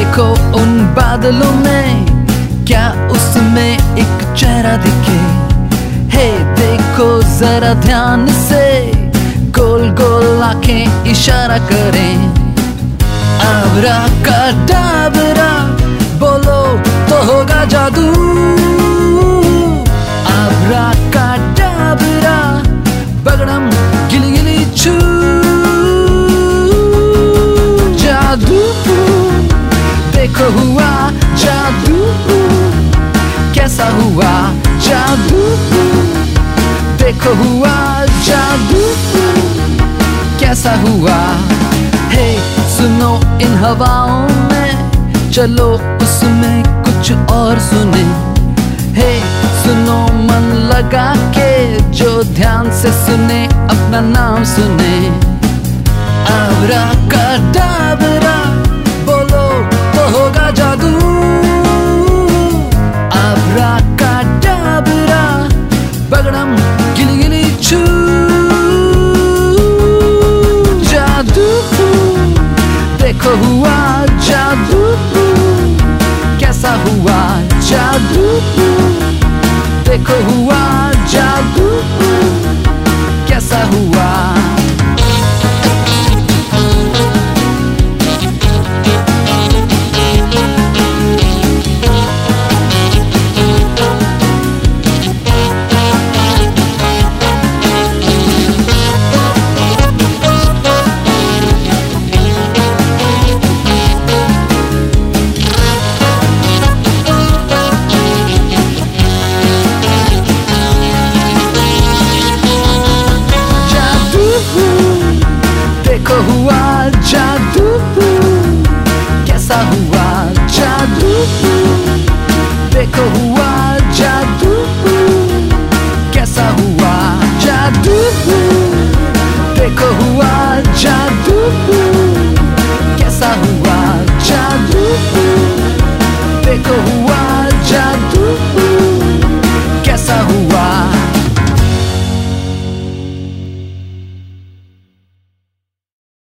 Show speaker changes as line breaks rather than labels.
देखो उन बादलों में, क्या उसमें एक चेहरा दिखे? हे देखो जरा ध्यान से, गोल गोल आंखें इशारा करें। आबरा का डाबरा बोलो तो होगा जादू। आबरा का डाबरा बगड़म गिली गिली छू। जादू देखो हुआ जादू, कैसा हुआ जादू? देखो हुआ जादू, कैसा हुआ? हे सुनो इन हवाओं में, चलो उसमें कुछ और सुने। हे सुनो मन लगा के, जो ध्यान से सुने अपना नाम सुने। आबरा का डाबरा बोलो तो होगा जादू। आबरा का डाबरा बगड़म गिली गिली छू। जादू देखो हुआ जादू, कैसा हुआ जादू? देखो हुआ जादू, कैसा हुआ? देखो हुआ जादू, कैसा हुआ जादू? देखो हुआ जादू, कैसा हुआ जादू? देखो हुआ जादू, कैसा हुआ जादू? देखो